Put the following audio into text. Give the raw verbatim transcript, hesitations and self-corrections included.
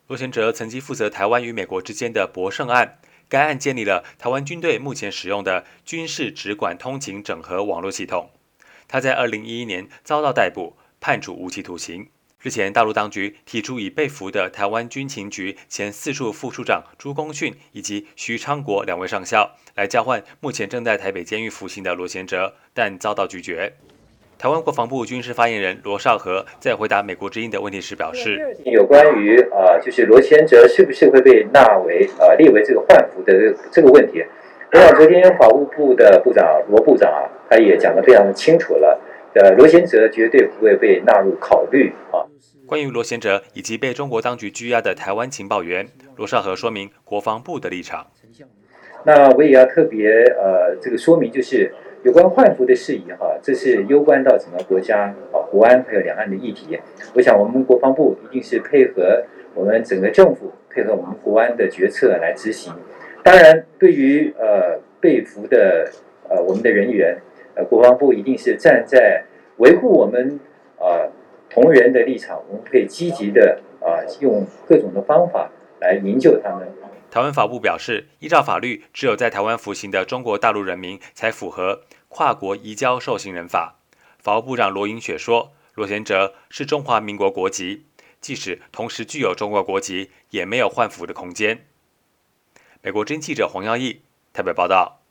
罗贤哲曾经负责台湾与美国之间的博胜案，该案建立了台湾军队目前使用的军事直管通勤整合网络系统。他在二零一一年遭到逮捕，判处无期徒刑。日前，大陆当局提出以被俘的台湾军情局前四处副处长朱公训以及徐昌国两位上校来交换目前正在台北监狱服刑的罗贤哲，但遭到拒绝。台湾国防部军事发言人罗绍和在回答美国之音的问题时表示， 有关于呃，就是罗贤哲是不是会被纳为呃列为这个换俘的这个问题，我想昨天法务部的部长罗部长啊，他也讲得非常的清楚了，呃，罗贤哲绝对不会被纳入考虑啊。 关于罗贤哲以及被中国当局拘押的台湾情报员，罗绍和说明国防部的立场。 那我也要特别呃这个说明，就是有关换俘的事宜哈，这是攸关到整个国家啊国安还有两岸的议题。我想我们国防部一定是配合我们整个政府，配合我们国安的决策来执行。当然，对于呃被俘的呃我们的人员，呃国防部一定是站在维护我们呃同仁的立场，我们可以积极的啊、呃、用各种的方法来营救他们。 台湾法务部表示，依照法律，只有在台湾服刑的中国大陆人民才符合跨国移交受刑人法。法务部长罗英雪说，罗贤哲是中华民国国籍，即使同时具有中国国籍，也没有换俘的空间。美国之音记者黄耀义台北报道。